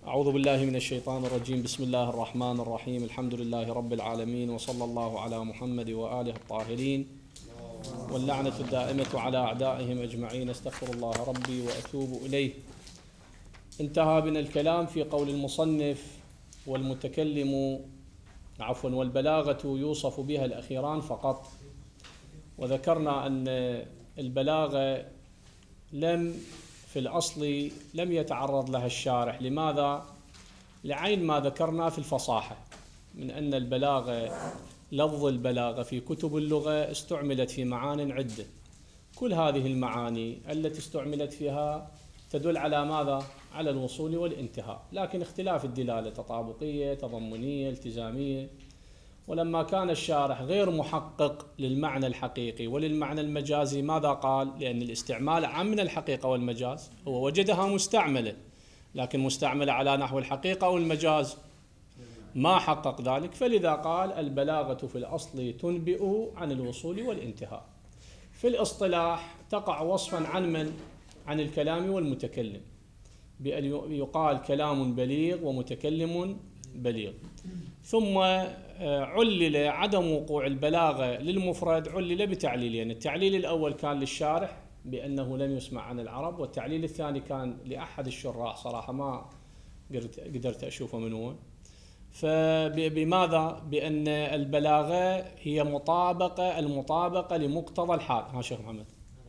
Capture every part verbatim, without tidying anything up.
أعوذ بالله من الشيطان الرجيم. بسم الله الرحمن الرحيم. الحمد لله رب العالمين، وصلى الله على محمد وآله الطاهرين، واللعنة الدائمة على أعدائهم أجمعين. استغفر الله ربي وأتوب إليه. انتهى بنا الكلام في قول المصنف: والمتكلم عفوا والبلاغة يوصف بها الأخيران فقط. وذكرنا أن البلاغة لم في الأصل لم يتعرض لها الشارح. لماذا؟ لعين ما ذكرنا في الفصاحة من أن البلاغة، لفظ البلاغة في كتب اللغة استعملت في معان عدة. كل هذه المعاني التي استعملت فيها تدل على ماذا؟ على الوصول والانتهاء، لكن اختلاف الدلالة تطابقية، تضمنية، التزامية. ولما كان الشارح غير محقق للمعنى الحقيقي وللمعنى المجازي، ماذا قال؟ لأن الاستعمال عام من الحقيقة والمجاز، هو وجدها مستعملة، لكن مستعملة على نحو الحقيقة أو المجاز ما حقق ذلك، فلذا قال البلاغة في الأصل تنبئ عن الوصول والانتهاء. في الاصطلاح تقع وصفا عن من؟ عن الكلام والمتكلم، بأن يقال كلام بليغ ومتكلم بليغ. ثم علل عدم وقوع البلاغة للمفرد، علل بتعليلين. التعليل الأول كان للشارح بأنه لم يسمع عن العرب، والتعليل الثاني كان لأحد الشراح، صراحة ما قدرت أشوفه من هو. فبماذا؟ بأن البلاغة هي مطابقة المطابقة لمقتضى الحال. ها شيخ محمد؟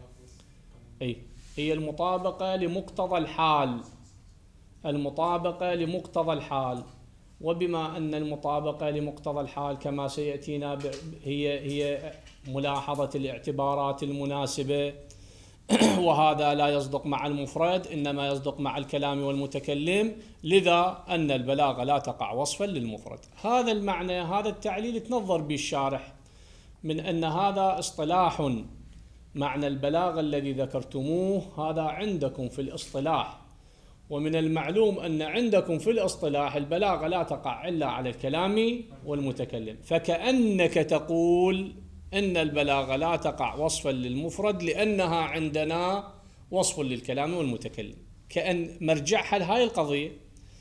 أي هي المطابقة لمقتضى الحال، المطابقة لمقتضى الحال. وبما أن المطابقة لمقتضى الحال كما سيأتينا هي هي ملاحظة الاعتبارات المناسبة، وهذا لا يصدق مع المفرد، إنما يصدق مع الكلام والمتكلم، لذا أن البلاغة لا تقع وصفا للمفرد. هذا المعنى، هذا التعليل تنظر به الشارح من أن هذا اصطلاح. معنى البلاغة الذي ذكرتموه هذا عندكم في الاصطلاح، ومن المعلوم أن عندكم في الاصطلاح البلاغة لا تقع إلا على الكلام والمتكلم، فكأنك تقول إن البلاغة لا تقع وصفا للمفرد لأنها عندنا وصف للكلام والمتكلم، كأن مرجعها لهذه القضية.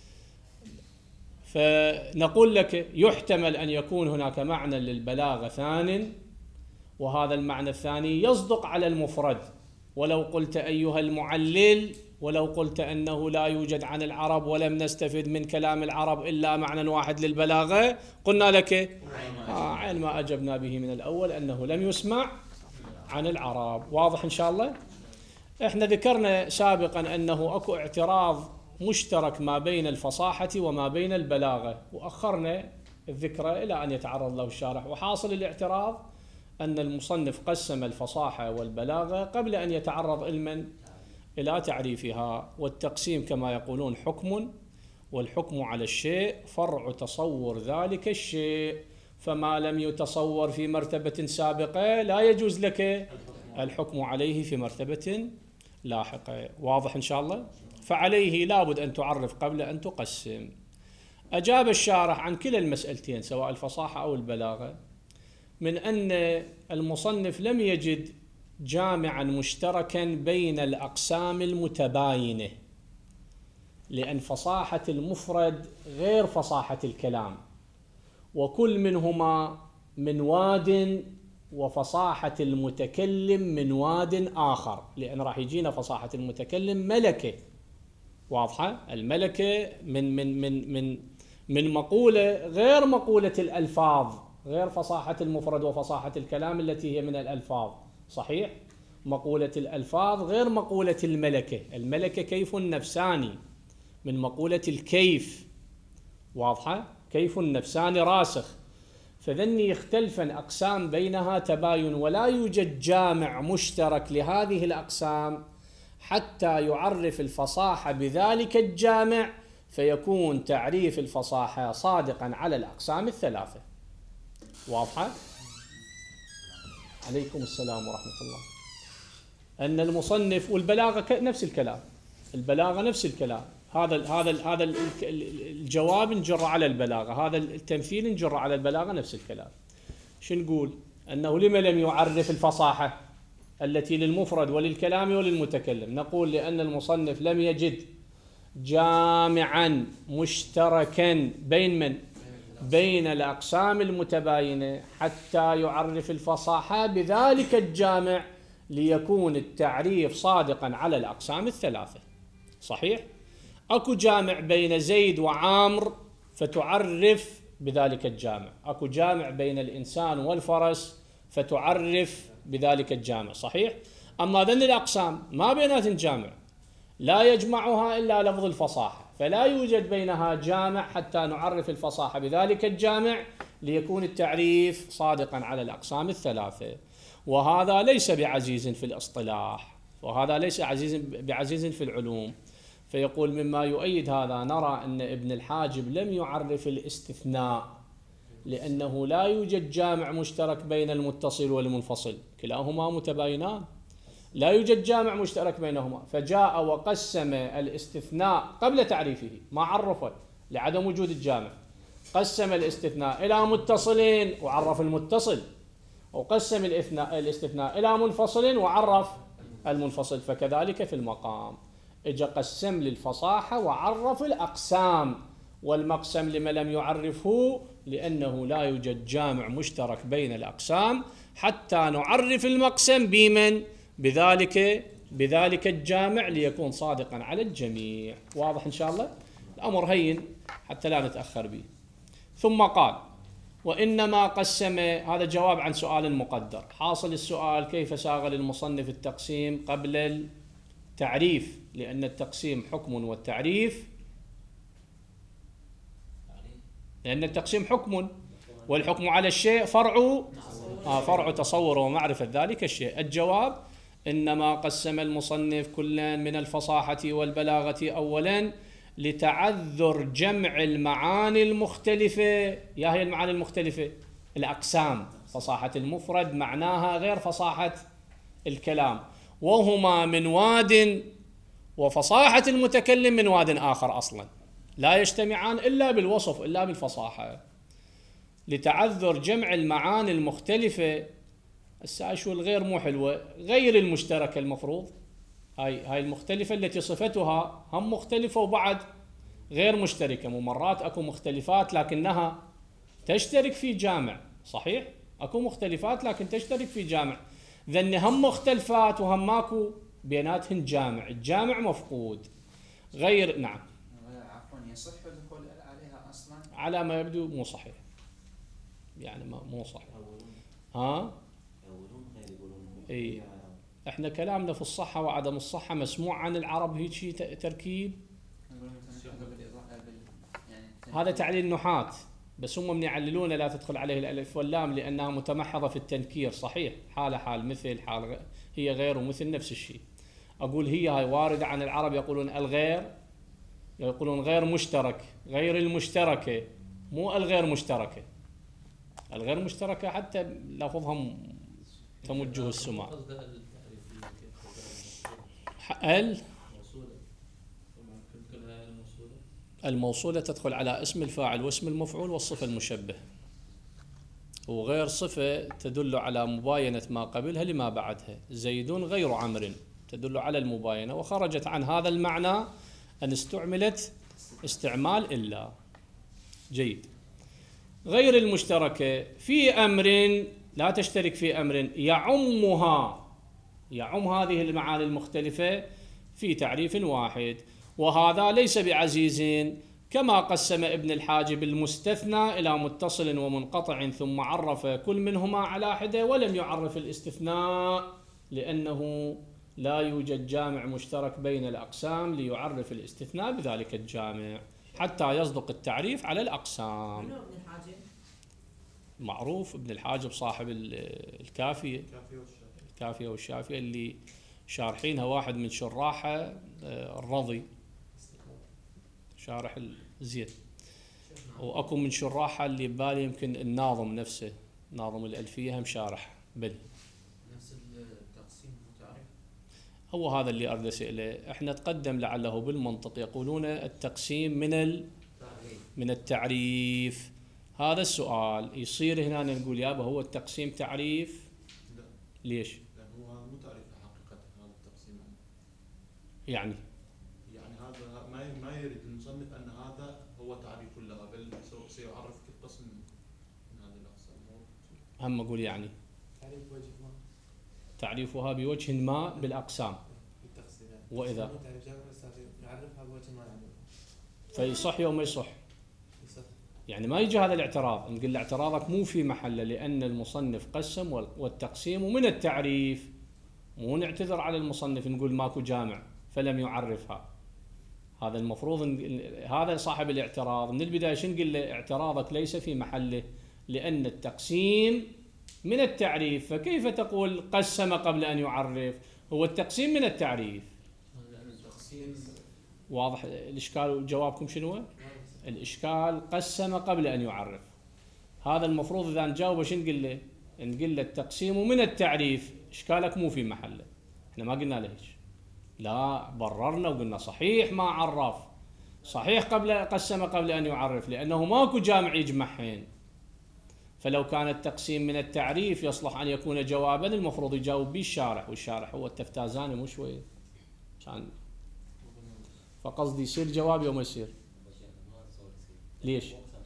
فنقول لك يحتمل أن يكون هناك معنى للبلاغة ثان، وهذا المعنى الثاني يصدق على المفرد. ولو قلت أيها المعلل، ولو قلت أنه لا يوجد عن العرب ولم نستفد من كلام العرب إلا معنى واحد للبلاغة، قلنا لك آه عين ما أجبنا به من الأول أنه لم يسمع عن العرب. واضح إن شاء الله؟ إحنا ذكرنا سابقا أنه أكو اعتراض مشترك ما بين الفصاحة وما بين البلاغة، وأخرنا الذكرى إلى أن يتعرض له الشارح. وحاصل الاعتراض أن المصنف قسم الفصاحة والبلاغة قبل أن يتعرض علما إلى تعريفها. والتقسيم كما يقولون حكم، والحكم على الشيء فرع تصور ذلك الشيء، فما لم يتصور في مرتبة سابقة لا يجوز لك الحكم عليه في مرتبة لاحقة. واضح إن شاء الله؟ فعليه لابد أن تعرف قبل أن تقسم. أجاب الشارح عن كلا المسألتين سواء الفصاحة أو البلاغة من أن المصنف لم يجد جامعا مشتركا بين الأقسام المتباينة، لأن فصاحة المفرد غير فصاحة الكلام، وكل منهما من واد، وفصاحة المتكلم من واد آخر، لأن راح يجينا فصاحة المتكلم ملكة. واضحة؟ الملكة من من من من من مقولة غير مقولة الألفاظ، غير فصاحة المفرد وفصاحة الكلام التي هي من الألفاظ. صحيح؟ مقولة الألفاظ غير مقولة الملكة. الملكة كيف نفساني من مقولة الكيف. واضحة؟ كيف نفساني راسخ. فذني يختلفن أقسام بينها تباين، ولا يوجد جامع مشترك لهذه الأقسام حتى يعرف الفصاحة بذلك الجامع، فيكون تعريف الفصاحة صادقا على الأقسام الثلاثة. واضحة؟ عليكم السلام ورحمة الله. أن المصنف والبلاغة نفس الكلام، البلاغة نفس الكلام. هذا هذا هذا الجواب نجر على البلاغة، هذا التمثيل نجر على البلاغة، نفس الكلام. شو نقول؟ أنه لما لم يعرف الفصاحة التي للمفرد وللكلام وللمتكلم؟ نقول لأن المصنف لم يجد جامعا مشتركا بين من؟ بين الأقسام المتباينة حتى يعرف الفصاحة بذلك الجامع ليكون التعريف صادقا على الأقسام الثلاثة. صحيح؟ أكو جامع بين زيد وعامر فتعرف بذلك الجامع، أكو جامع بين الإنسان والفرس فتعرف بذلك الجامع. صحيح؟ أما ذن الأقسام ما بينات جامع، لا يجمعها إلا لفظ الفصاحة، فلا يوجد بينها جامع حتى نعرف الفصاحة بذلك الجامع ليكون التعريف صادقا على الأقسام الثلاثة. وهذا ليس بعزيز في الاصطلاح، وهذا ليس عزيز بعزيز في العلوم. فيقول مما يؤيد هذا نرى أن ابن الحاجب لم يعرف الاستثناء لأنه لا يوجد جامع مشترك بين المتصل والمنفصل، كلاهما متباينان، لا يوجد جامع مشترك بينهما، فجاء وقسم الاستثناء قبل تعريفه، ما عرفه لعدم وجود الجامع، قسم الاستثناء إلى متصلين وعرف المتصل، وقسم الاستثناء إلى منفصل وعرف المنفصل. فكذلك في المقام اجى قسم للفصاحة وعرف الأقسام، والمقسم لما لم يعرفه لأنه لا يوجد جامع مشترك بين الأقسام حتى نعرف المقسم بمن؟ بذلك بذلك الجامع ليكون صادقا على الجميع. واضح إن شاء الله؟ الأمر هين حتى لا نتأخر به. ثم قال وإنما قسم، هذا جواب عن سؤال مقدر. حاصل السؤال كيف ساغ للمصنف التقسيم قبل التعريف، لأن التقسيم حكم والتعريف، لأن التقسيم حكم والحكم على الشيء فرع آه فرع تصور ومعرفة ذلك الشيء. الجواب إنما قسم المصنف كلا من الفصاحة والبلاغة أولا لتعذر جمع المعاني المختلفة. يا هي المعاني المختلفة؟ الأقسام، فصاحة المفرد معناها غير فصاحة الكلام، وهما من واد، وفصاحة المتكلم من واد آخر أصلا، لا يجتمعان إلا بالوصف إلا بالفصاحة. لتعذر جمع المعاني المختلفة. الساعة شو الغير مو حلوة، غير المشتركة المفروض، هاي هاي المختلفة التي صفتها هم مختلفة وبعد غير مشتركة. ومرات أكو مختلفات لكنها تشترك في جامع. صحيح؟ أكو مختلفات لكن تشترك في جامع، ذن هم مختلفات وهم ماكو بيناتهن جامع، الجامع مفقود. غير نعم عفوا يصح الدخول عليها أصلا؟ على ما يبدو مو صحيح، يعني ما مو صحيح. ها؟ اي احنا كلامنا في الصحة وعدم الصحة مسموع عن العرب هيك شيء تركيب. هذا تعليل نحاة، بس هم من يعللون لا تدخل عليه الألف واللام لأنها متمحضة في التنكير. صحيح، حالة حال مثل حال غ... هي غير ومثل نفس الشيء. أقول هي هاي واردة عن العرب، يقولون الغير، يقولون غير مشترك، غير المشتركة، مو الغير مشتركة. الغير مشتركة حتى لفظهم تمجه السماء. ال الموصولة تدخل على اسم الفاعل واسم المفعول والصفة المشبه، وغير صفة تدل على مباينة ما قبلها لما بعدها. زيد غير عمرو تدل على المباينة، وخرجت عن هذا المعنى أن استعملت استعمال إلا. جيد. غير المشتركة في أمر لا تشترك في أمر يعمها، يعم هذه المعاني المختلفة في تعريف واحد، وهذا ليس بعزيز. كما قسم ابن الحاجب المستثنى إلى متصل ومنقطع ثم عرف كل منهما على حدة، ولم يعرف الاستثناء لأنه لا يوجد جامع مشترك بين الأقسام ليعرف الاستثناء بذلك الجامع حتى يصدق التعريف على الأقسام. منو ابن الحاجب؟ معروف ابن الحاجب صاحب الكافية، الكافية والشافية اللي شارحينها واحد من شراحة الرضي، شارح الزيت، واكو من شراحة اللي ببالي يمكن الناظم نفسه، ناظم الألفية هم شارح بل نفس التقسيم متعرف. هو هذا اللي أريد أسأله. احنا تقدم لعله بالمنطق يقولون التقسيم من ال من التعريف. هذا السؤال يصير هنا نقول يابا هو التقسيم تعريف؟ لا. ليش؟ لأنه هو مو تعريف حقيقة هذا التقسيم. يعني يعني هذا ما ما سيعرف كل قسم من هذه الأقسام. هم أقول يعني تعريف وجه ما تعريفها بوجه ما بالأقسام، بالتقسيم يعني. وإذا تعريف جابر الأستاذ يعرفها بوجه ما يعني. فيصح يوم ما يصح. يصح. يعني ما يجي هذا الاعتراض نقول له اعتراضك مو في محله، لأن المصنف قسم والتقسيم من التعريف، مو نعتذر على المصنف نقول ماكو جامع فلم يعرفها. هذا المفروض هذا صاحب الاعتراض من البداية شو نقول له؟ اعتراضك ليس في محله، لأن التقسيم من التعريف، فكيف تقول قسم قبل أن يعرف؟ هو التقسيم من التعريف. واضح الإشكال؟ جوابكم شنو؟ الإشكال قسم قبل أن يعرف. هذا المفروض إذا نجاوب شو نقول له؟ نقول له التقسيم من التعريف، إشكالك مو في محله. إحنا ما قلنا له هيك، لا بررنا وقلنا صحيح ما عرف، صحيح قبل قسم قبل أن يعرف، لأنه ماكو جامع يجمعهن. فلو كان التقسيم من التعريف يصلح أن يكون جوابا، المفروض يجاوب به الشارح، والشارح هو التفتازاني مو شوي كان. فقصدي يصير جواب يوم يصير. ليش؟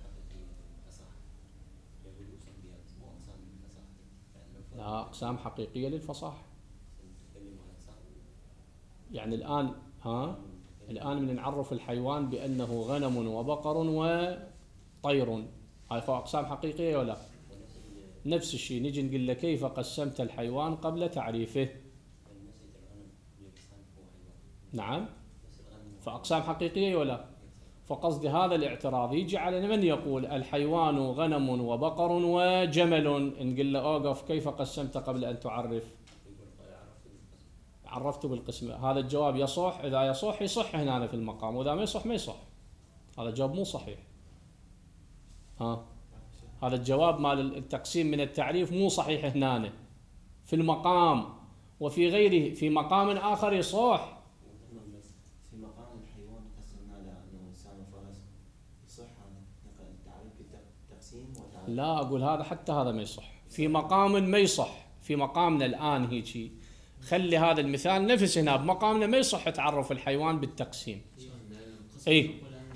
لا، أقسام حقيقية للفصاحة. يعني الآن ها الآن من نعرف الحيوان بأنه غنم وبقر وطير، هاي أقسام حقيقية ولا؟ نفس الشيء نجي نقول له كيف قسمت الحيوان قبل تعريفه؟ نعم، فأقسام حقيقية ولا؟ فقصد هذا الاعتراض يجي على من يقول الحيوان غنم وبقر وجمل، نقول له أوقف، كيف قسمت قبل أن تعرف؟ عرفته بالقسم. هذا الجواب يصح، إذا يصح يصح هنا في المقام، وإذا ما يصح ما يصح. هذا الجواب مو صحيح. ها هذا الجواب مال التقسيم من التعريف مو صحيح هنا في المقام، وفي غيره في مقام آخر يصح. في مقام الحيوان قسمنا له أنه إنسان وفرس، يصح هذا التعريف بالتقسيم وتعريف. لا أقول هذا، حتى هذا ما يصح في مقام ما يصح. في مقامنا الآن هيك خلي هذا المثال نفس هنا، بمقامنا ما يصح تعرف الحيوان بالتقسيم. اي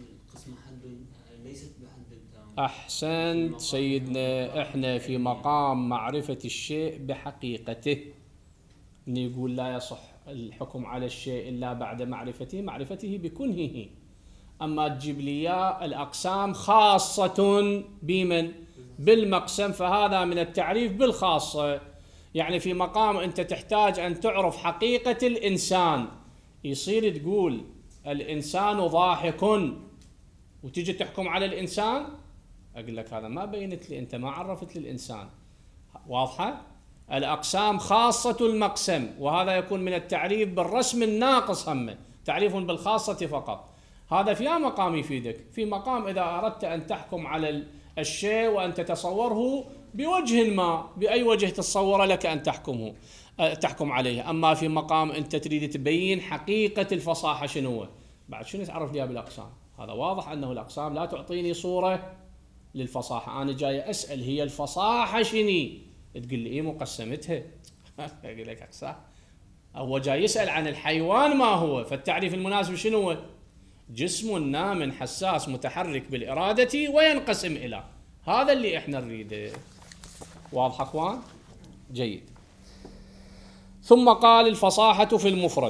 احسنت سيدنا، احنا في مقام معرفة الشيء بحقيقته. من يقول لا يصح الحكم على الشيء الا بعد معرفته، معرفته بكنهه. اما تجيب لي الاقسام خاصة بمن؟ بالمقسم، فهذا من التعريف بالخاصة. يعني في مقام أنت تحتاج أن تعرف حقيقة الإنسان، يصير تقول الإنسان ضاحك وتجي تحكم على الإنسان، أقول لك هذا ما بينت لي، أنت ما عرفت للإنسان. واضحة؟ الأقسام خاصة المقسم، وهذا يكون من التعريف بالرسم الناقص، هم تعريف بالخاصة فقط. هذا في أي مقام يفيدك؟ في مقام إذا أردت أن تحكم على الشيء وأن تتصوره بوجه ما، بأي وجه تتصور لك أن تحكمه تحكم عليه. أما في مقام أنت تريد تبين حقيقة الفصاحة شنو، بعد شنو تعرف لي بالأقسام؟ هذا واضح أنه الأقسام لا تعطيني صورة للفصاحة. أنا جاي أسأل هي الفصاحة شني، تقول لي إيه مقسمتها. أقول لك أقسام. هو جاي يسأل عن الحيوان ما هو، فالتعريف المناسب شنو؟ جسم نام حساس متحرك بالإرادة وينقسم إلى، هذا اللي إحنا نريده. واضح أخوان؟ جيد. ثم قال الفصاحة في المفرد.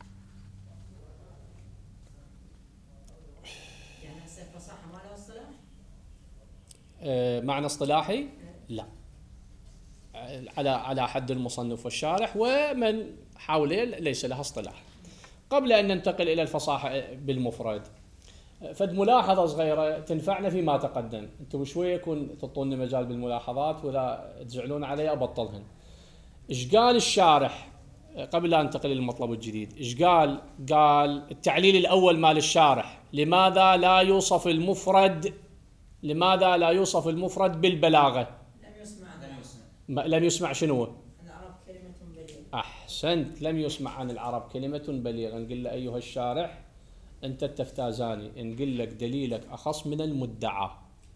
يعني هسه الفصاحة ما لها اصطلاح؟ آه معنى اصطلاحي؟ لا، على على حد المصنف والشارح ومن حوله ليس لها اصطلاح. قبل أن ننتقل إلى الفصاحة بالمفرد، فد ملاحظة صغيرة تنفعنا فيما تقدم. أنتم شوية يكون تعطوني مجال بالملاحظات، وإذا تزعلون علي أبطلهن. إيش قال الشارح قبل لا ننتقل للمطلب الجديد؟ إيش قال؟ قال التعليل الأول مال الشارح، لماذا لا يوصف المفرد لماذا لا يوصف المفرد بالبلاغة؟ لم يسمع لم يسمع لم يسمع شنو؟ عن العرب كلمة بليغة. أحسنت، لم يسمع عن العرب كلمة بليغة. نقول له أيها الشارح أنت التفتازاني، نقول لك دليلك أخص من المدعى،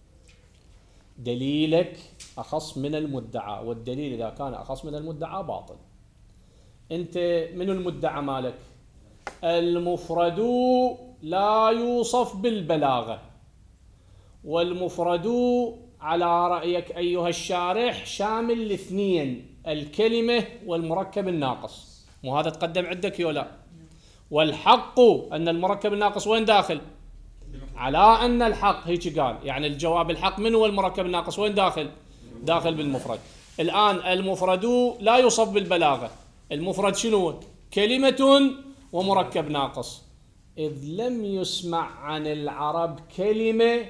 دليلك أخص من المدعى، والدليل إذا كان أخص من المدعى باطل. أنت من المدعى مالك؟ المفرد لا يوصف بالبلاغة، والمفرد على رأيك أيها الشارح شامل الاثنين، الكلمة والمركب الناقص، مو هذا تقدم عندك ولا؟ والحق أن المركب الناقص وين داخل؟ على أن الحق هيك قال، يعني الجواب الحق من هو المركب الناقص وين داخل؟ داخل بالمفرد. الآن المفرد لا يوصف بالبلاغة، المفرد شنو؟ كلمة ومركب ناقص. إذ لم يسمع عن العرب كلمة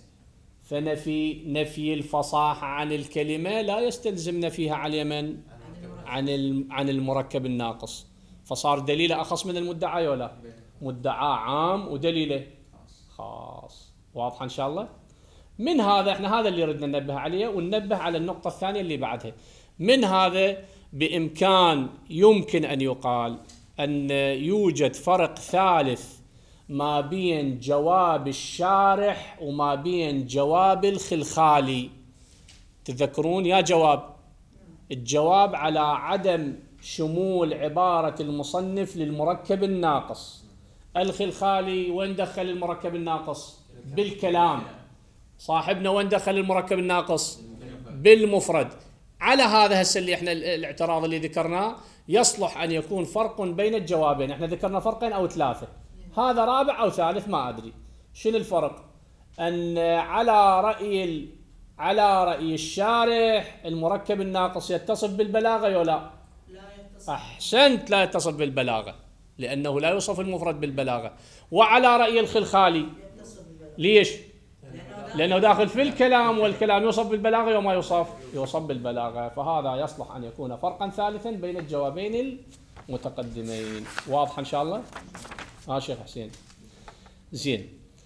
فنفي نفي الفصاحة عن الكلمة لا يستلزم نفيها عن اليمن عن عن المركب الناقص، فصار دليله أخص من المدعى ولا؟ مدعى عام ودليله خاص. واضح إن شاء الله؟ من هذا احنا هذا اللي ردنا ننبه عليه، وننبه على النقطة الثانية اللي بعدها. من هذا بإمكان يمكن أن يقال أن يوجد فرق ثالث ما بين جواب الشارح وما بين جواب الخلخالي. تذكرون يا جواب الجواب على عدم شمول عبارة المصنف للمركب الناقص. الخلخالي وين دخل المركب الناقص؟ بالكلام. صاحبنا وين دخل المركب الناقص؟ بالمفرد. على هذا هسه اللي احنا الاعتراض اللي ذكرناه يصلح أن يكون فرق بين الجوابين. احنا ذكرنا فرقين أو ثلاثة، هذا رابع أو ثالث ما أدري شنو الفرق. أن على رأي على رأي الشارح المركب الناقص يتصف بالبلاغة ولا لا؟ لا يتصل. أحسنت، لا يتصف بالبلاغة لأنه لا يوصف المفرد بالبلاغة. وعلى رأي الخلخالي يتصل بالبلاغة. ليش؟ لأنه لأنه داخل في الكلام، والكلام يوصف بالبلاغة وما يوصف يوصف بالبلاغة، فهذا يصلح أن يكون فرقا ثالثا بين الجوابين المتقدمين. واضح إن شاء الله؟ ها شيخ حسين زين.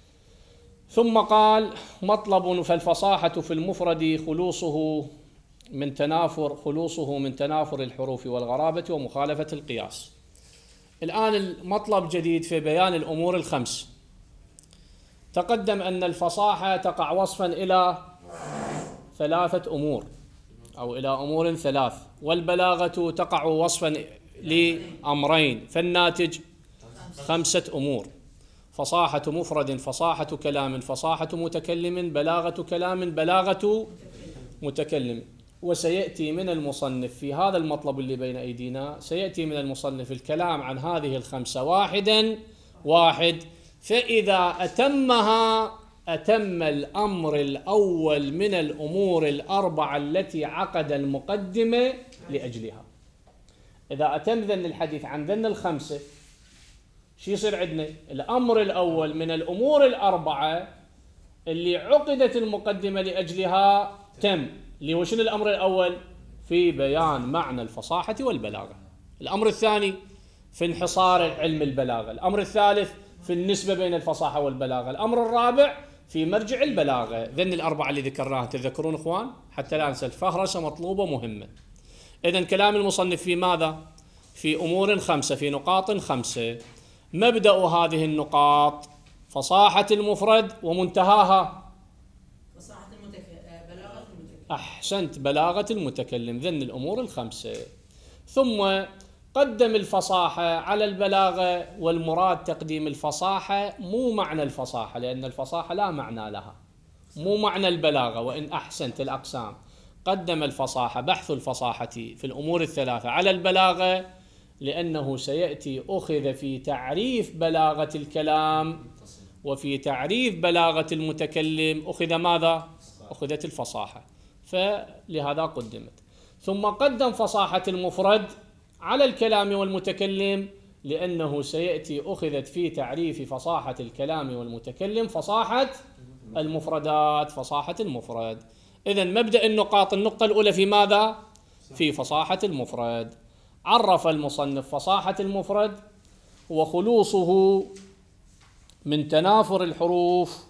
ثم قال مطلب فالفصاحة في المفرد خلوصه من تنافر خلوصه من تنافر الحروف والغرابة ومخالفة القياس. الآن المطلب جديد في بيان الأمور الخمس. تقدم أن الفصاحة تقع وصفا إلى ثلاثة أمور أو إلى أمور ثلاث، والبلاغة تقع وصفا لأمرين، فالناتج خمسة أمور: فصاحة مفرد، فصاحة كلام، فصاحة متكلم، بلاغة كلام، بلاغة متكلم. وسيأتي من المصنف في هذا المطلب اللي بين أيدينا، سيأتي من المصنف الكلام عن هذه الخمسة واحدا واحد، فإذا أتمها أتم الأمر الأول من الأمور الأربعة التي عقد المقدمة لأجلها. إذا أتم ذن الحديث عن ذن الخمسة شو يصير عندنا؟ الأمر الأول من الأمور الأربعة اللي عقدت المقدمة لأجلها تم، اللي هو شنو الأمر الأول؟ في بيان معنى الفصاحة والبلاغة. الأمر الثاني في انحصار علم البلاغة. الأمر الثالث في النسبة بين الفصاحة والبلاغة. الأمر الرابع في مرجع البلاغة. ذن الأربعة اللي ذكرناها تذكرون إخوان؟ حتى لا ننسى، الفهرسة مطلوبة مهمة. إذن كلام المصنف في ماذا؟ في أمور خمسة، في نقاط خمسة. مبدأ هذه النقاط فصاحة المفرد ومنتهاها فصاحة المتكلم، بلاغة المتكلم. أحسنت، بلاغة المتكلم. ذن الأمور الخمسة. ثم قدم الفصاحة على البلاغة، والمراد تقديم الفصاحة مو معنى الفصاحة، لأن الفصاحة لا معنى لها، مو معنى البلاغة. وإن أحسنت الأقسام، قدم الفصاحة، بحث الفصاحة في الأمور الثلاثة على البلاغة، لأنه سيأتي أخذ في تعريف بلاغة الكلام وفي تعريف بلاغة المتكلم أخذ ماذا؟ أخذت الفصاحة، فلهذا قدمت. ثم قدم فصاحة المفرد على الكلام والمتكلم، لأنه سيأتي أخذت في تعريف فصاحة الكلام والمتكلم فصاحة المفردات، فصاحة المفرد. إذن مبدأ النقاط، النقطة الأولى في ماذا؟ في فصاحة المفرد. عرف المصنف فصاحة المفرد وخلوصه من تنافر الحروف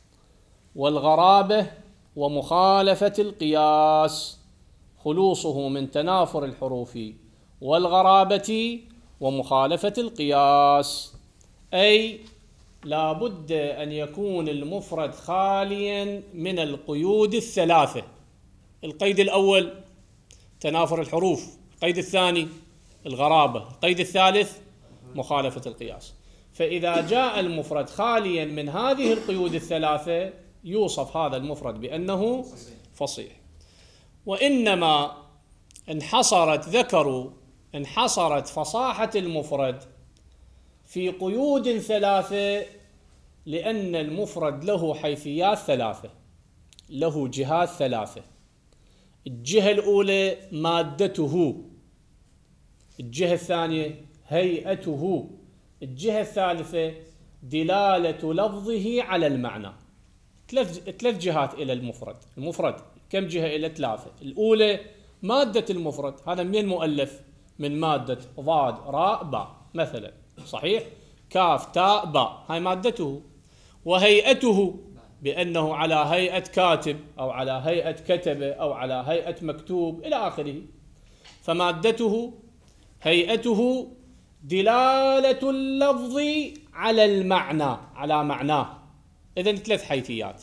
والغرابة ومخالفة القياس. خلوصه من تنافر الحروف والغرابة ومخالفة القياس، أي لا بد أن يكون المفرد خاليا من القيود الثلاثة. القيد الأول تنافر الحروف، القيد الثاني الغرابة، القيد الثالث مخالفة القياس. فإذا جاء المفرد خاليا من هذه القيود الثلاثة يوصف هذا المفرد بأنه فصيح. وإنما انحصرت ذكروا انحصرت فصاحة المفرد في قيود ثلاثة، لأن المفرد له حيثيات ثلاثة، له جهات ثلاثة. الجهة الأولى مادته، الجهة الثانية هيئته، الجهة الثالثة دلالة لفظه على المعنى. ثلاث ثلاث جهات إلى المفرد. المفرد كم جهة إلى؟ ثلاثة. الأولى مادة المفرد، هذا من المؤلف؟ من مادة ضاد راء باء مثلا، صحيح؟ كاف تاء باء، هاي مادته. وهيئته بأنه على هيئة كاتب أو على هيئة كتبة أو على هيئة مكتوب إلى آخره. فمادته هيئته دلالة اللفظ على المعنى، على معناه. إذن ثلاث حيثيات.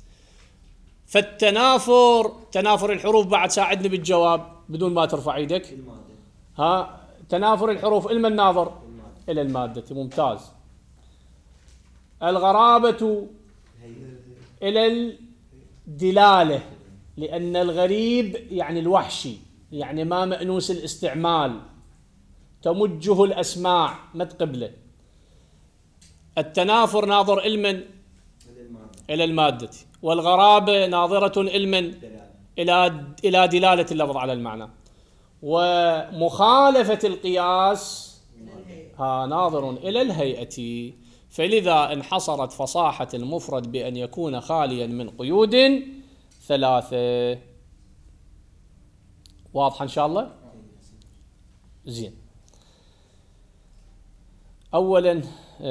فالتنافر، تنافر الحروف بعد ساعدني بالجواب بدون ما ترفع ايدك. المادة. ها تنافر الحروف إلى من ناظر؟ إلى المادة. ممتاز. الغرابة إلى الدلالة، لأن الغريب يعني الوحشي، يعني ما مأنوس الاستعمال، تمجه الأسماع مد قبله. التنافر ناظر إلى من؟ إلى المادة. والغرابة ناظرة إلى من؟ إلى إلى دلالة اللفظ على المعنى. ومخالفة القياس ها ناظر إلى الهيئة. فلذا انحصرت فصاحة المفرد بأن يكون خاليا من قيود ثلاثة. واضح إن شاء الله؟ زين. أولا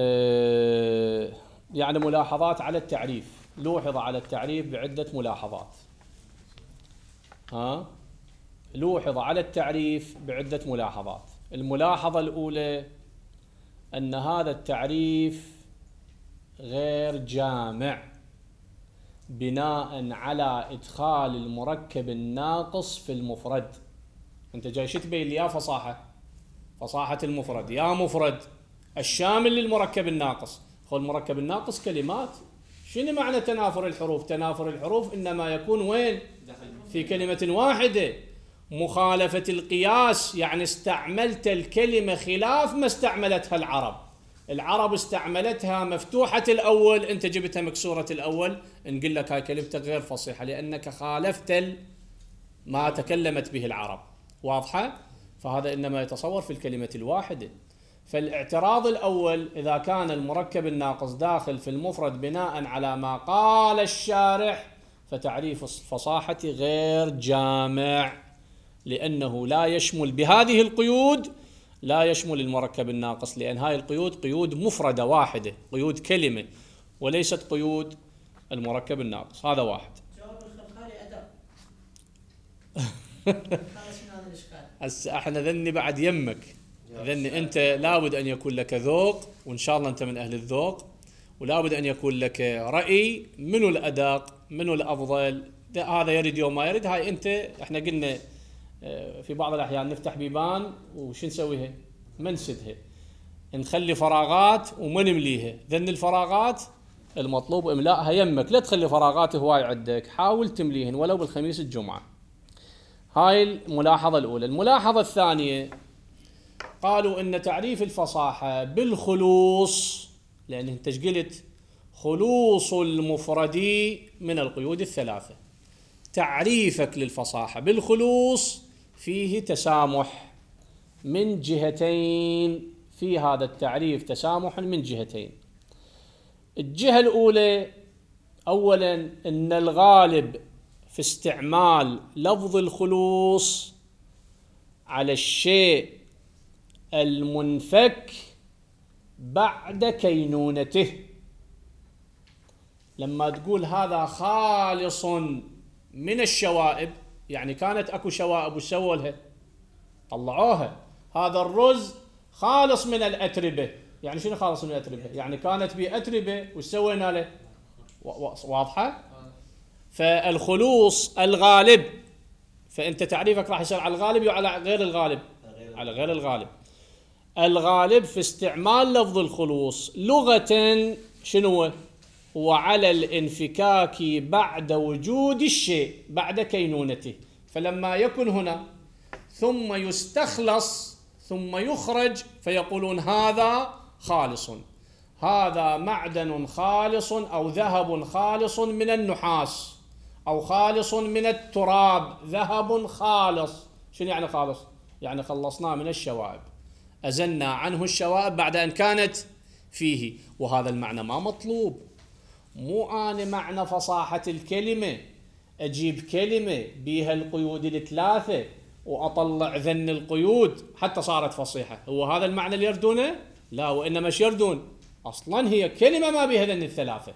يعني ملاحظات على التعريف. لوحظ على التعريف بعدة ملاحظات. ها لوحظ على التعريف بعدة ملاحظات. الملاحظة الأولى أن هذا التعريف غير جامع بناء على إدخال المركب الناقص في المفرد. أنت جاي شو تبين لي؟ يا فصاحة، فصاحة المفرد، يا مفرد الشامل للمركب الناقص. خذ المركب الناقص كلمات. شنو معنى تنافر الحروف؟ تنافر الحروف إنما يكون وين؟ في كلمة واحدة. مخالفة القياس يعني استعملت الكلمة خلاف ما استعملتها العرب. العرب استعملتها مفتوحة الأول، أنت جبتها مكسورة الأول، نقول لك هاي كلمتك غير فصيحة لأنك خالفت ما تكلمت به العرب. واضحة؟ فهذا إنما يتصور في الكلمة الواحدة. فالاعتراض الأول إذا كان المركب الناقص داخل في المفرد بناء على ما قال الشارح، فتعريف الفصاحة غير جامع، لأنه لا يشمل بهذه القيود، لا يشمل المركب الناقص، لأن هاي القيود قيود مفردة واحدة، قيود كلمة، وليست قيود المركب الناقص. هذا واحد. جواب الخلخالي أدب. خلاص من هذا الإشكال. هسه احنا ذني بعد يمك، ذني أنت لابد أن يكون لك ذوق، وإن شاء الله أنت من أهل الذوق، ولابد أن يكون لك رأي منو الأدق منو الأفضل. هذا يريد يوم ما يريد. هاي أنت احنا قلنا في بعض الأحيان نفتح بيبان وش نسويها؟ ما نسدها، نخلي فراغات وما نمليها. ذن الفراغات المطلوب إملاءها يمك، لا تخلي فراغات هواي عندك، حاول تمليهن ولو بالخميس الجمعة. هاي الملاحظة الأولى. الملاحظة الثانية قالوا إن تعريف الفصاحة بالخلوص، لأن أنت قلت خلوص المفرد من القيود الثلاثة. تعريفك للفصاحة بالخلوص فيه تسامح من جهتين، في هذا التعريف تسامح من جهتين. الجهة الأولى أولا أن الغالب في استعمال لفظ الخلوص على الشيء المنفك بعد كينونته. لما تقول هذا خالص من الشوائب، يعني كانت اكو شوائب وش سووا لها؟ طلعوها. هذا الرز خالص من الأتربة، يعني شنو خالص من الأتربة؟ يعني كانت بأتربة وش سوينا له؟ واضحة؟ فالخلوص الغالب، فأنت تعريفك راح يصير على الغالب وعلى غير الغالب؟ على غير الغالب. الغالب في استعمال لفظ الخلوص لغة شنو؟ وعلى الانفكاك بعد وجود الشيء بعد كينونته. فلما يكن هنا ثم يستخلص ثم يخرج فيقولون هذا خالص، هذا معدن خالص أو ذهب خالص من النحاس أو خالص من التراب، ذهب خالص. شنو يعني خالص؟ يعني خلصناه من الشوائب، أزلنا عنه الشوائب بعد أن كانت فيه. وهذا المعنى ما مطلوب. مو أنا معنى فصاحة الكلمة أجيب كلمة بيها القيود الثلاثة وأطلع ذن القيود حتى صارت فصيحة. هو هذا المعنى اللي يردونه؟ لا، وإنما ايش يردون؟ أصلا هي كلمة ما بيها ذن الثلاثة،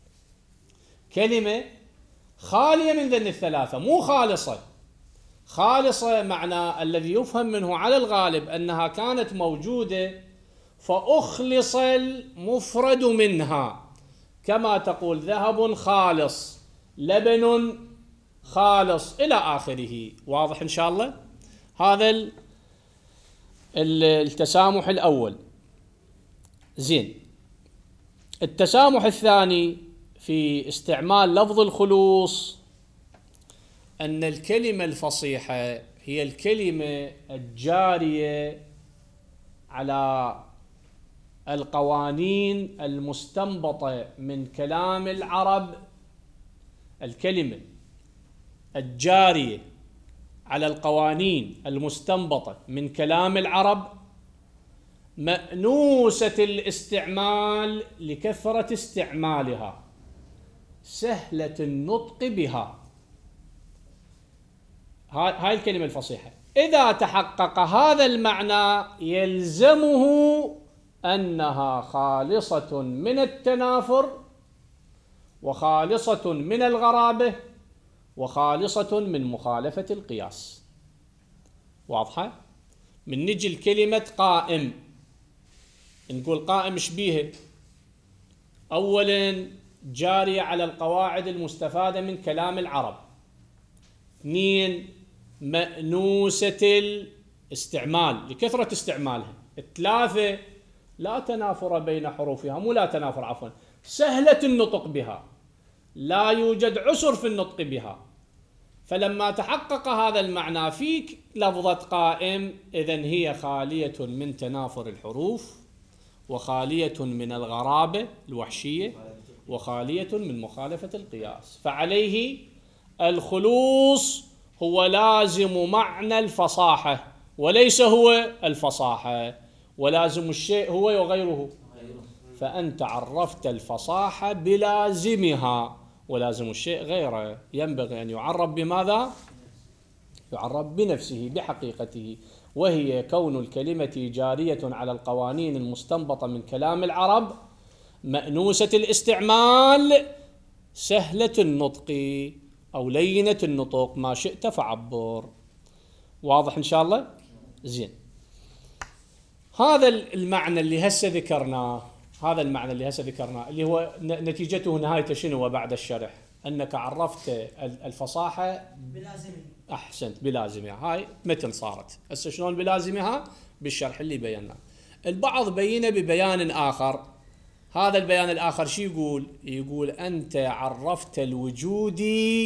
كلمة خالية من ذن الثلاثة، مو خالصة. خالصة معنى الذي يفهم منه على الغالب أنها كانت موجودة فأخلص المفرد منها، كما تقول ذهب خالص، لبن خالص، إلى آخره. واضح إن شاء الله؟ هذا التسامح الأول. زين. التسامح الثاني في استعمال لفظ الخلوص أن الكلمة الفصيحة هي الكلمة الجارية على القوانين المستنبطة من كلام العرب، الكلمة الجارية على القوانين المستنبطة من كلام العرب، مأنوسة الاستعمال لكثرة استعمالها، سهلة النطق بها. هاي الكلمة الفصيحة إذا تحقق هذا المعنى يلزمه أنها خالصة من التنافر، وخالصة من الغرابة، وخالصة من مخالفة القياس. واضحة؟ من نجي الكلمة قائم، نقول قائم ايش بيها؟ أولا جارية على القواعد المستفادة من كلام العرب. اثنين مأنوسة الاستعمال لكثرة استعمالها. ثلاثة لا تنافر بين حروفها، مو لا تنافر عفوا، سهلة النطق بها، لا يوجد عسر في النطق بها. فلما تحقق هذا المعنى فيك لفظة قائم، إذن هي خالية من تنافر الحروف، وخالية من الغرابة الوحشية، وخالية من مخالفة القياس. فعليه الخلوص هو لازم معنى الفصاحة وليس هو الفصاحة، ولازم الشيء هو وغيره. فأنت عرفت الفصاحة بلازمها، ولازم الشيء غيره ينبغي أن يعرف بماذا؟ يعرف بنفسه بحقيقته، وهي كون الكلمة جارية على القوانين المستنبطة من كلام العرب، مأنوسة الاستعمال، سهلة النطق أو لينة النطق، ما شئت فعبر. واضح إن شاء الله؟ زين. هذا المعنى اللي هسه ذكرناه، هذا المعنى اللي هسه ذكرناه اللي هو نتيجته نهايته شنو بعد الشرح؟ أنك عرفت الفصاحة بلازمها. أحسنت، بلازمها. هاي متن صارت. هسه شلون بلازمها؟ بالشرح اللي بيناه. البعض بينه ببيان آخر. هذا البيان الآخر شو يقول؟ يقول أنت عرفت الوجود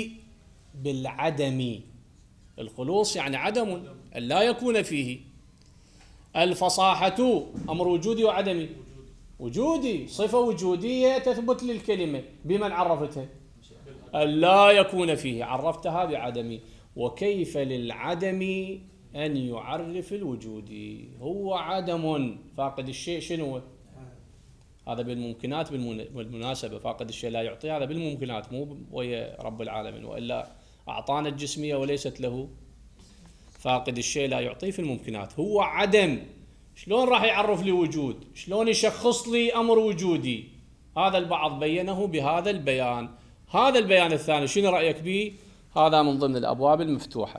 بالعدم. الخلوص يعني عدم لا يكون فيه. الفصاحة أمر وجودي وعدمي. وجودي، صفة وجودية تثبت للكلمة. بمن عرفتها؟ لا يكون فيه، عرفتها بعدمي. وكيف للعدم أن يعرف الوجود؟ هو عدم، فاقد الشيء شنو؟ هذا بالممكنات. بالمناسبة فاقد الشيء لا يعطي، هذا بالممكنات مو ويا رب العالمين، وإلا أعطانا الجسمية وليست له. فاقد الشيء لا يعطي في الممكنات، هو عدم. شلون راح يعرف لي وجود؟ شلون يشخص لي أمر وجودي؟ هذا البعض بينه بهذا البيان. هذا البيان الثاني شنو رأيك به؟ هذا من ضمن الأبواب المفتوحة.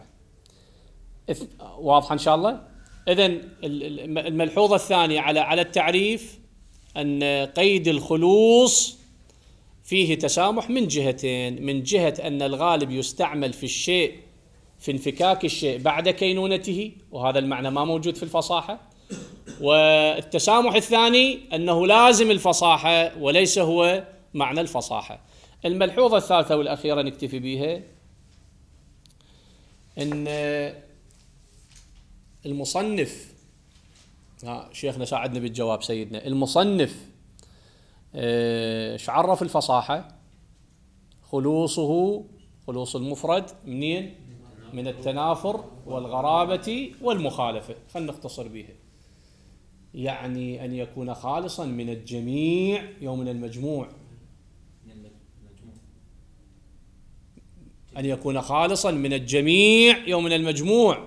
واضح إن شاء الله؟ إذن الملحوظة الثانية على على التعريف أن قيد الخلوص فيه تسامح من جهتين. من جهة أن الغالب يستعمل في الشيء في انفكاك الشيء بعد كينونته، وهذا المعنى ما موجود في الفصاحة. والتسامح الثاني أنه لازم الفصاحة وليس هو معنى الفصاحة. الملحوظة الثالثة والأخيرة نكتفي بها، أن المصنف، ها شيخنا ساعدنا بالجواب سيدنا، المصنف ايش عرف الفصاحة؟ خلوصه، خلوص المفرد منين؟ من التنافر والغرابة والمخالفة. خلنا نختصر بها، يعني أن يكون خالصا من الجميع يوم من المجموع، أن يكون خالصا من الجميع يوم من المجموع.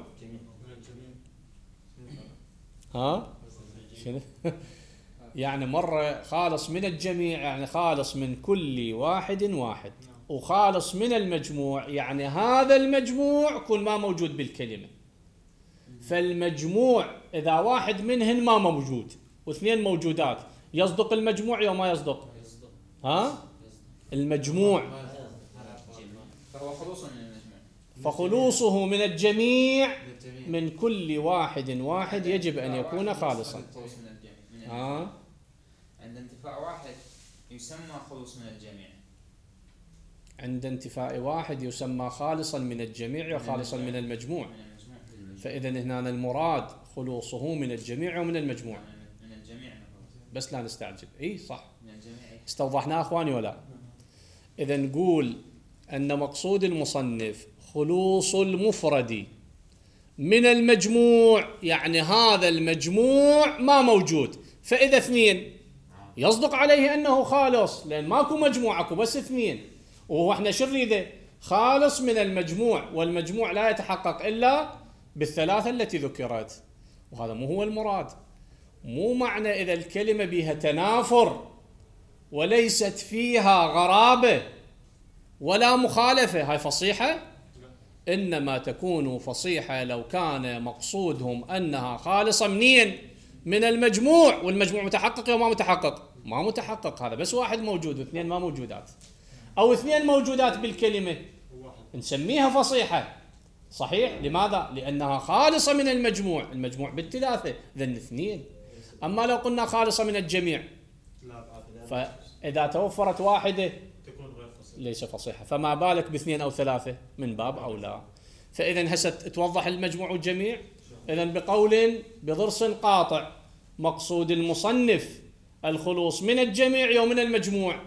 ها؟ شنو؟ يعني مرة خالص من الجميع يعني خالص من كل واحد واحد، وخالص من المجموع يعني هذا المجموع كل ما موجود بالكلمة. فالمجموع إذا واحد منهن ما موجود واثنين موجودات، يصدق المجموع يوم ما يصدق؟ ها؟ المجموع فهو خلوص من المجموع، فخلوصه من الجميع من كل واحد واحد يجب أن يكون خالصا. خلوص من الجميع. ها؟ عند انتفاع واحد يسمى خلوص من الجميع. عند انتفاء واحد يسمى خالصا من الجميع وخالصا من المجموع. فإذا هنا المراد خلوصه من الجميع ومن المجموع. من الجميع بس لا نستعجل. اي صح، من الجميع. استوضحناه اخواني ولا؟ اذا نقول ان مقصود المصنف خلوص المفرد من المجموع، يعني هذا المجموع ما موجود، فاذا اثنين يصدق عليه انه خالص، لان ماكو مجموع اكو بس اثنين، وهو احنا شو نريده؟ خالص من المجموع، والمجموع لا يتحقق الا بالثلاثه التي ذكرت، وهذا مو هو المراد. مو معنى اذا الكلمه بها تنافر وليست فيها غرابه ولا مخالفه هاي فصيحه، انما تكون فصيحه لو كان مقصودهم انها خالصه منين؟ من المجموع، والمجموع متحقق او ما متحقق؟ ما متحقق، هذا بس واحد موجود واثنين ما موجودات، او اثنين موجودات بالكلمه نسميها فصيحه. صحيح؟ لماذا؟ لانها خالصه من المجموع، المجموع بالثلاثه، اذا اثنين. اما لو قلنا خالصه من الجميع فاذا توفرت واحده ليس فصيحه، فما بالك باثنين او ثلاثه؟ من باب اولى. فاذا هسه توضح المجموع والجميع. اذا بقول بضرس قاطع مقصود المصنف الخلوص من الجميع ومن المجموع.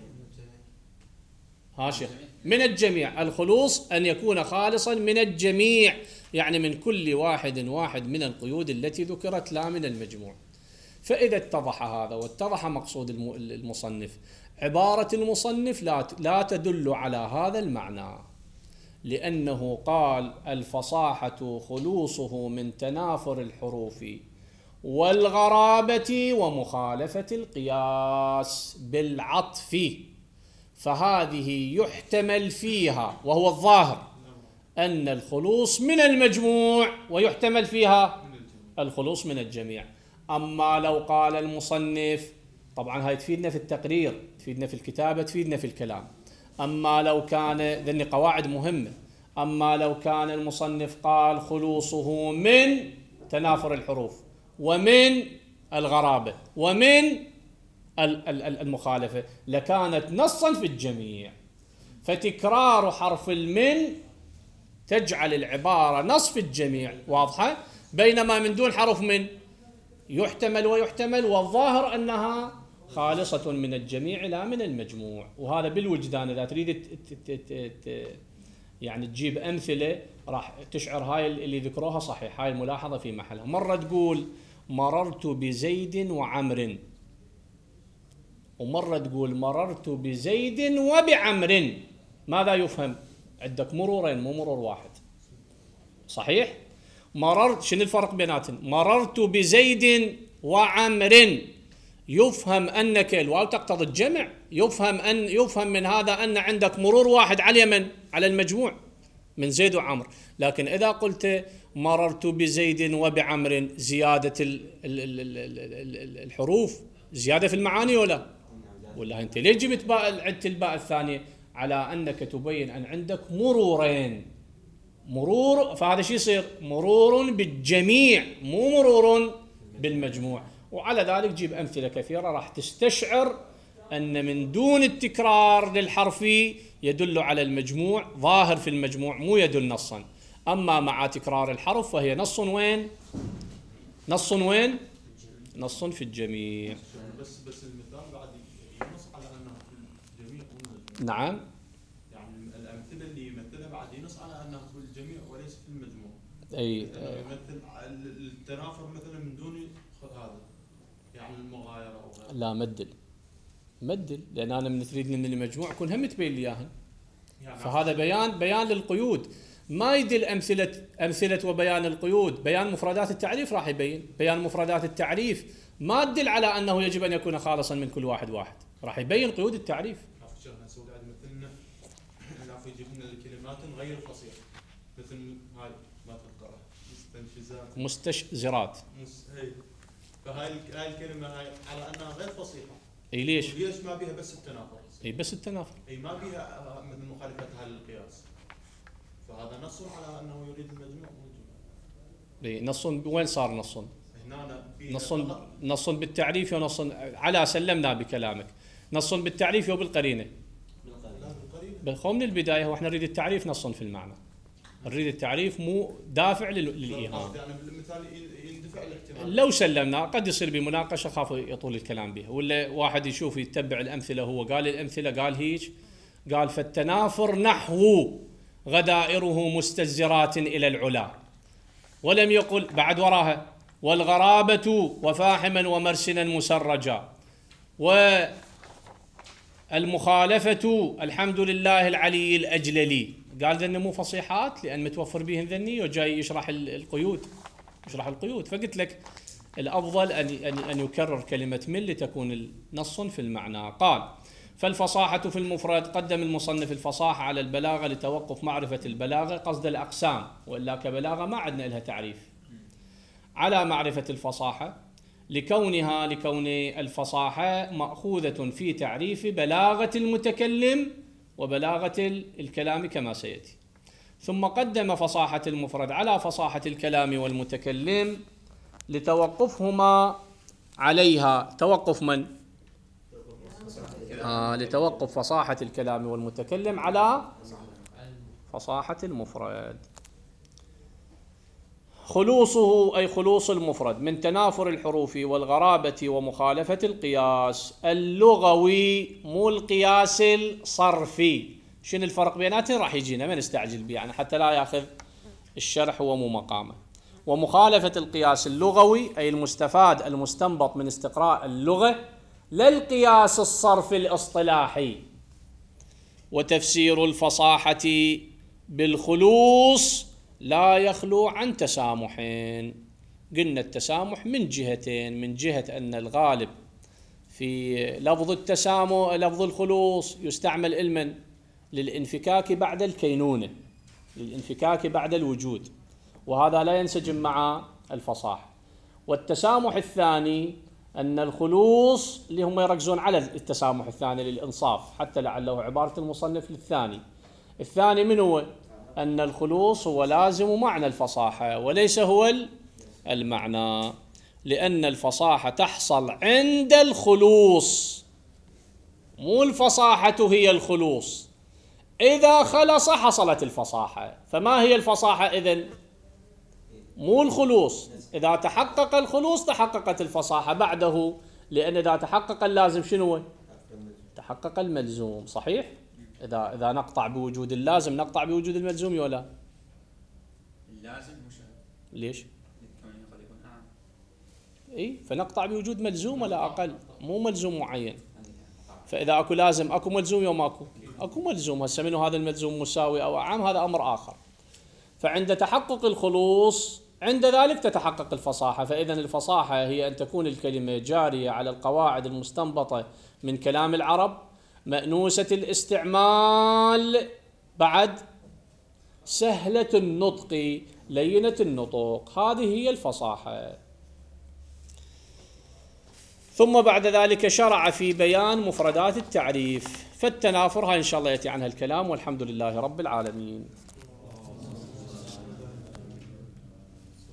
ها شيخ، من الجميع، الخلوص أن يكون خالصا من الجميع، يعني من كل واحد واحد من القيود التي ذكرت، لا من المجموع. فإذا اتضح هذا واتضح مقصود المصنف، عبارة المصنف لا لا تدل على هذا المعنى، لأنه قال الفصاحة خلوصه من تنافر الحروف والغرابة ومخالفة القياس بالعطف، فهذه يحتمل فيها وهو الظاهر أن الخلوص من المجموع، ويحتمل فيها الخلوص من الجميع. أما لو قال المصنف، طبعا هاي تفيدنا في التقرير، تفيدنا في الكتابة، تفيدنا في الكلام. أما لو كان، ذني قواعد مهمة، أما لو كان المصنف قال خلوصه من تنافر الحروف ومن الغرابة ومن المخالفة لكانت نصا في الجميع. فتكرار حرف المن تجعل العبارة نص في الجميع، واضحة؟ بينما من دون حرف من يحتمل ويحتمل، والظاهر أنها خالصة من الجميع لا من المجموع. وهذا بالوجدان، إذا تريد يعني تجيب أمثلة راح تشعر هاي اللي ذكروها صحيح، هاي الملاحظة في محلها. مرة تقول مررت بزيد وعمر، ومرة تقول مررت بزيد وبعمر. ماذا يفهم؟ عندك مرورين مو مرور واحد. صحيح؟ مررت، شنو الفرق بيناتهم؟ مررت بزيد وعمر يفهم أنك الواو تقتضي الجمع، يفهم أن يفهم من هذا أن عندك مرور واحد على اليمن على المجموع من زيد وعمر. لكن إذا قلت مررت بزيد وبعمر زيادة الحروف زيادة في المعاني ولا ولا أنت ليه جبت باء عدت الباء الثانية؟ على أنك تبين أن عندك مرورين، مرور، فهذا شيء يصير مرور بالجميع مو مرور بالمجموع. وعلى ذلك جيب أمثلة كثيرة راح تستشعر أن من دون التكرار للحرفي يدل على المجموع، ظاهر في المجموع مو يدل نصا. أما مع تكرار الحرف فهي نص وين؟ نص وين؟ نص في الجميع. بس بس المثال بعد ينص على انه في الجميع مو نعم. يعني الامثله اللي يمثلها بعد ينص على انه في الجميع وليس في المجموع. اي يمثل التنافر مثلا من دون هذا يعني المغايره او غيره. لا مدل مدل لان انا من تريدني من المجموع اكون هم تبين لي اياهن. يعني فهذا بيان بيان للقيود، ما يدل امثله امثله وبيان القيود، بيان مفردات التعريف راح يبين، بيان مفردات التعريف ما تدل على انه يجب ان يكون خالصا من كل واحد واحد، راح يبين قيود التعريف. عرفت شلون نسوي قاعد يمثلنا نعرف يجيب لنا الكلمات غير فصيحه مثل هاي ما تذكرها مستنشزات مستشزرات. مس... هي فهاي هاي الكلمه هاي على انها غير فصيحه. اي ليش؟ ليش ما بيها بس التنافر؟ اي بس التنافر. اي ما بيها مثل مخالفتها للقياس. فهذا نص على انه يريد المجموع اي نص وين صار نص؟ هنا نص نص بالتعريف ونص على سلمنا بكلامك، نص بالتعريف وبالقرينه. بالقرينه من البدايه هو احنا نريد التعريف نص في المعنى. نريد التعريف مو دافع للايهام. يعني بالمثال يندفع الاحتمال. لو سلمنا قد يصير بمناقشه خاف يطول الكلام بها، ولا واحد يشوف يتبع الامثله، هو قال الامثله قال هيك، قال فالتنافر نحو غدائره مستزرات الى العلا، ولم يقل بعد وراها والغرابه وفاحما ومرسلا مسرجا، والمخالفه الحمد لله العلي الاجللي. قال ذن مو فصيحات لان متوفر بهن ذني، وجاي يشرح القيود يشرح القيود. فقلت لك الافضل ان ان يكرر كلمه من لتكون نص في المعنى. قال فالفصاحه في المفرد، قدم المصنف الفصاحه على البلاغه لتوقف معرفه البلاغه قصد الاقسام، والا كبلاغه ما عندنا لها تعريف، على معرفه الفصاحه لكونها لكون الفصاحه ماخوذه في تعريف بلاغه المتكلم وبلاغه الكلام كما سياتي. ثم قدم فصاحه المفرد على فصاحه الكلام والمتكلم لتوقفهما عليها. توقف من؟ آه لتوقف فصاحة الكلام والمتكلم على فصاحة المفرد. خلوصه أي خلوص المفرد من تنافر الحروف والغرابة ومخالفة القياس اللغوي مو القياس الصرفي. شنو الفرق بيناتهم راح يجينا ما نستعجل به يعني حتى لا ياخذ الشرح هو مو مقامه. ومخالفة القياس اللغوي أي المستفاد المستنبط من استقراء اللغة لا القياس الصرفي الاصطلاحي. وتفسير الفصاحة بالخلوص لا يخلو عن تسامحين. قلنا التسامح من جهتين، من جهة أن الغالب في لفظ التسامح لفظ الخلوص يستعمل علما للانفكاك بعد الكينونة، للانفكاك بعد الوجود، وهذا لا ينسجم مع الفصاحة. والتسامح الثاني أن الخلوص اللي هم يركزون على التسامح الثاني للإنصاف، حتى لعله عبارة المصنف للثاني. الثاني من هو؟ أن الخلوص هو لازم معنى الفصاحة وليس هو المعنى، لأن الفصاحة تحصل عند الخلوص، مو الفصاحة هي الخلوص. إذا خلص حصلت الفصاحة. فما هي الفصاحة إذن؟ مو الخلوص. إذا تحقق الخلوص تحققت الفصاحة بعده، لأن إذا تحقق اللازم شنو؟ تحقق الملزوم. صحيح؟ إذا إذا نقطع بوجود اللازم نقطع بوجود الملزوم ولا؟ اللازم مش ليش؟ للكون قد يكون أعم. إي فنقطع بوجود ملزوم ولا أقل، مو ملزوم معين. فإذا أكو لازم أكو ملزوم يوم أكو أكو ملزوم. هسه منو هذا الملزوم مساوي أو أعم هذا أمر آخر. فعند تحقق الخلوص عند ذلك تتحقق الفصاحة. فإذا الفصاحة هي أن تكون الكلمة جارية على القواعد المستنبطة من كلام العرب، مأنوسة الاستعمال، بعد سهلة النطق لينة النطق. هذه هي الفصاحة. ثم بعد ذلك شرع في بيان مفردات التعريف. فالتنافر هاي إن شاء الله يأتي عنها الكلام، والحمد لله رب العالمين.